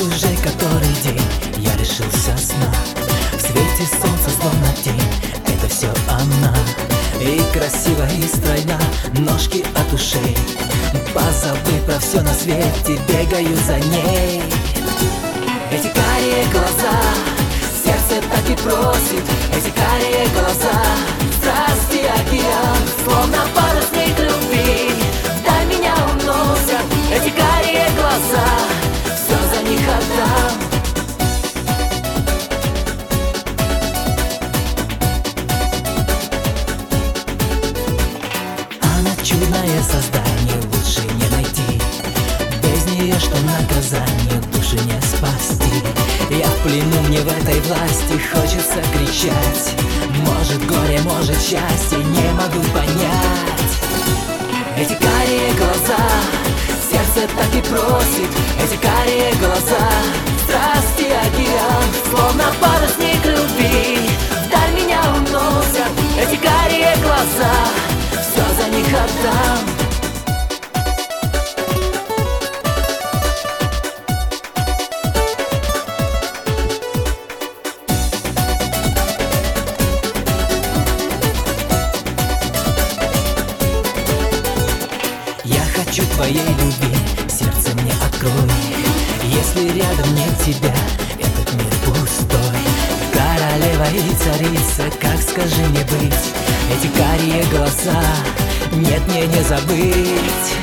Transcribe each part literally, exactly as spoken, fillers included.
уже который день я лишился сна. В свете солнца словно тень, это все она. И красива, и стройна, ножки от ушей. Позабыв про все на свете, бегаю за ней. Эти карие глаза, сердце так и просит. Эти карие глаза, страсти океан, словно парусник любви, вдаль меня уносят. Эти карие глаза, все за них отдам. Она чудное создание, лучше не найти. Без нее что наказание, души не спасти. Я в плену, мне в этой власти хочется кричать. Может горе, может счастье, не могу понять. Эти карие глаза, сердце так и просит. Эти карие глаза, страсти океан, словно парусник любви, вдаль меня уносят. Эти карие глаза, все за них отдам. Хочу твоей любви, сердце мне открой. Если рядом нет тебя, этот мир пустой. Королева и царица, как скажи мне быть? Эти карие глаза, нет, мне не забыть.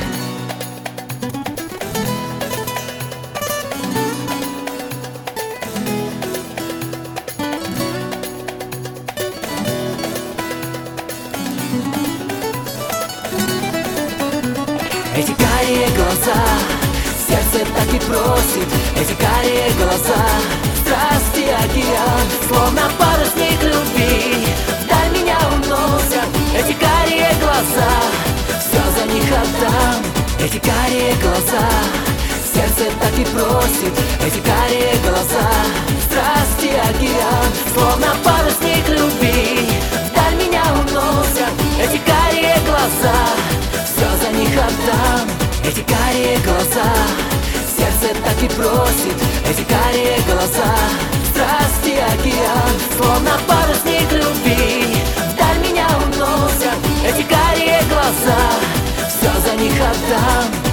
Эти карие глаза, сердце так и просит. Эти карие глаза, страсти океан, словно парусник любви, вдаль меня уносят. Эти карие глаза, все за них отдам. Эти карие глаза, сердце так и просит. Эти карие глаза, страсти океан, словно парусник любви, вдаль меня уносят. Эти карие глаза, все за них отдам. Эти карие глаза, сердце так и просит. Эти карие глаза, страсти океан, словно парусник любви, вдаль меня уносят. Эти карие глаза, все за них отдам.